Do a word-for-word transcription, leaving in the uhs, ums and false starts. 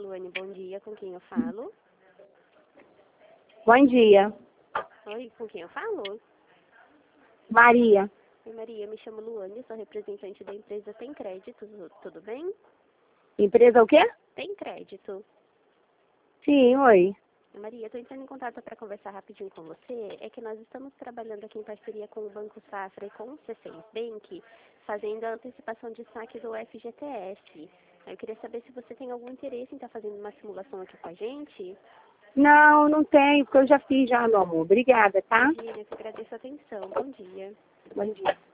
Luane, bom dia. Com quem eu falo? Bom dia. Oi, com quem eu falo? Maria. Oi, Maria. Me chamo Luane, sou representante da empresa Tem Crédito. Tudo bem? Empresa o quê? Tem Crédito. Sim, oi. Maria, estou entrando em contato para conversar rapidinho com você. É que nós estamos trabalhando aqui em parceria com o Banco Safra e com o C seis Bank, fazendo a antecipação de saque do F G T S. Eu queria saber se você tem algum interesse em estar fazendo uma simulação aqui com a gente. Não, não tenho, porque eu já fiz já, meu amor. Obrigada, tá? Imagina, eu que agradeço a atenção. Bom dia. Bom dia.